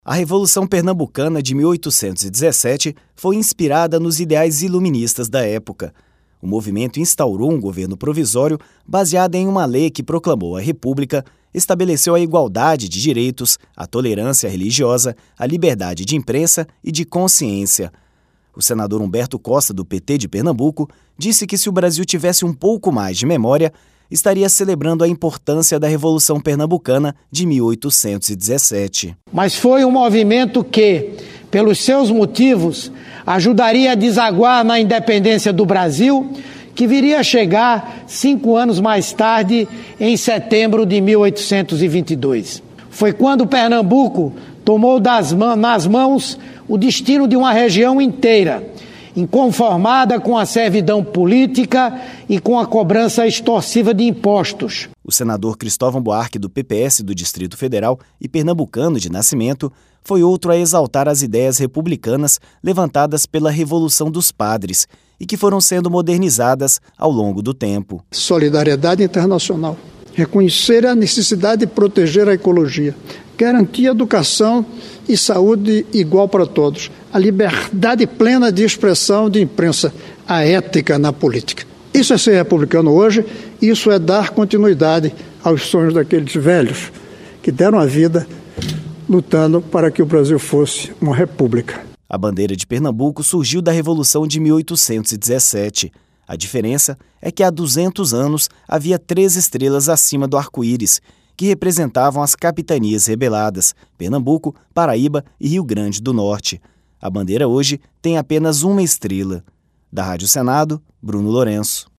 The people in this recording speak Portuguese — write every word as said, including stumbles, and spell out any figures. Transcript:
A Revolução Pernambucana de mil oitocentos e dezessete foi inspirada nos ideais iluministas da época. O movimento instaurou um governo provisório baseado em uma lei que proclamou a República, estabeleceu a igualdade de direitos, a tolerância religiosa, a liberdade de imprensa e de consciência. O senador Humberto Costa, do P T de Pernambuco, disse que se o Brasil tivesse um pouco mais de memória, estaria celebrando a importância da Revolução Pernambucana de mil oitocentos e dezessete. Mas foi um movimento que, pelos seus motivos, ajudaria a desaguar na independência do Brasil, que viria a chegar cinco anos mais tarde, em setembro de mil oitocentos e vinte e dois. Foi quando Pernambuco tomou das mãos, nas mãos o destino de uma região inteira, inconformada com a servidão política e com a cobrança extorsiva de impostos. O senador Cristóvão Buarque, do P P S do Distrito Federal e pernambucano de nascimento, foi outro a exaltar as ideias republicanas levantadas pela Revolução dos Padres e que foram sendo modernizadas ao longo do tempo. Solidariedade internacional, reconhecer a necessidade de proteger a ecologia, garantir educação e saúde igual para todos, a liberdade plena de expressão de imprensa, a ética na política. Isso é ser republicano hoje, isso é dar continuidade aos sonhos daqueles velhos que deram a vida lutando para que o Brasil fosse uma república. A bandeira de Pernambuco surgiu da Revolução de mil oitocentos e dezessete. A diferença é que há duzentos anos havia três estrelas acima do arco-íris, que representavam as capitanias rebeladas, Pernambuco, Paraíba e Rio Grande do Norte. A bandeira hoje tem apenas uma estrela. Da Rádio Senado, Bruno Lourenço.